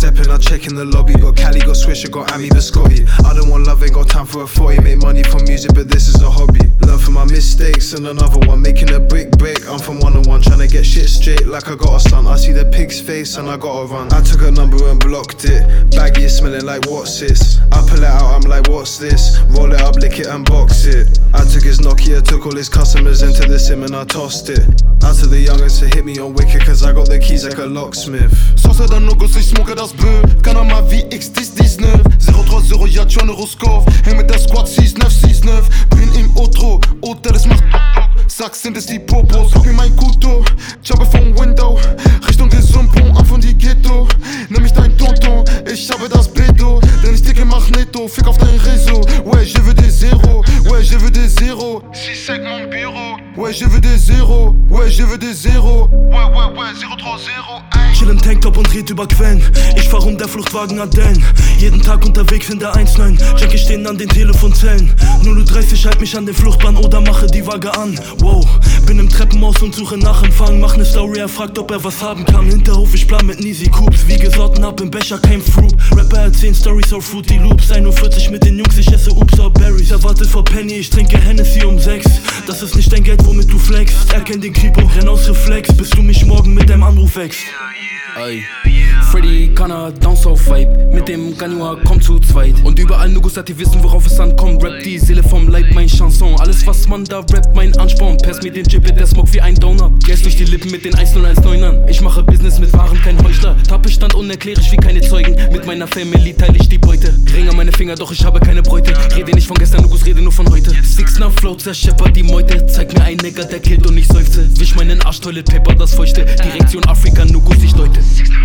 step in, I check in the lobby. Got Cali, got Swisher, got Ami, Biscotti. I don't want love, ain't got time for a 40. Make money from music, but this is a hobby. Learn from my mistakes and another one. Making a brick break, I'm from 101. Tryna get shit straight like I got a son. I see the pig's face and I gotta run. I took a number and blocked it. Baggy is smelling like what's this? I pull it out, I'm like what's this? Roll it up, lick it and box it. I took his Nokia, took all his customers into the sim and I tossed it. Out to the youngest to hit me on Wicked, cause I got the keys like a locksmith. Sorcerer d'un no-gosse, ich smoke das Böll. Keiner mal wie X1019 030, ja, tu un Euroscore. Häng mit der Squad 6969. Bin im Outro, Hotel, es macht Sag, sind es die Popos. Guck mir mein Kuto, jumpe vom Window Richtung des Sumpon, ab von die Ghetto. Nimm mich dein Tonton, ich habe das Beto. Denn ich dicke mach netto, fick auf dein Réseau. Ouais, je veux des zéros, ouais, je veux des zéros. 6-5 mon bureau, ouais, je veux des zéros, ouais, je veux des zéros. Ouais, 030. Chill im Tanktop und red über Quellen. Ich fahr der Fluchtwagen Aden. Jeden Tag unterwegs in der 1-9. Junkies stehen an den Telefonzellen. 0:30 halt mich an den Fluchtbahn oder mache die Waage an. Wow, bin im Treppenhaus und suche nach Empfang. Mach ne Story, er fragt, ob er was haben kann. Hinterhof, ich plan mit Nisi Coops. Wie gesorten hab im Becher kein Fruit. Rapper erzählen Stories auf Fruity Loops. 1:40 mit den Jungs, ich esse Oops or Berries. Er wartet vor Penny, ich trinke Hennessy um 6. Das ist nicht dein Geld, womit du flexst. Erkenn den Creep und renn aus Reflex, bis du mich morgen mit deinem Anruf wächst. Ey, Freddy Gunner, Down South Vibe. Mit dem Ganua kommt zu zweit. Und überall Nugusat, die wissen, worauf es ankommt. Rap die Seele vom Leib, mein Chanson. Alles, was man da rappt, mein Ansporn. Pass mir den Chip, der Smoke wie ein Donut. Gas durch die Lippen mit den 1019ern. Ich mache Business mit Waren, kein Heuchler. Tatbestand unerklärlich wie keine Zeugen. Mit meiner Family teile ich die Beute. Ring an meine Finger, doch ich habe keine Bräute. Rede nicht von gestern, Nugus, rede nur von heute. 6 Flow, zerscheppert die Meute. Zeig mir ein Nigger, der killt und ich seufze. Wisch meinen Arsch, Toilet Paper, das Feuchte. Direktion Afrika, Nugus, ich deute.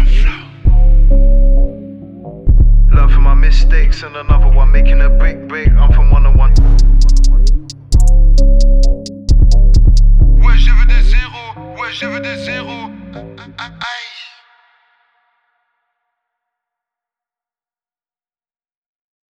Learn from my mistakes and another one. Making a brick break, I'm from 101. Ouais, je veux des zéros, ouais, je veux des zéros.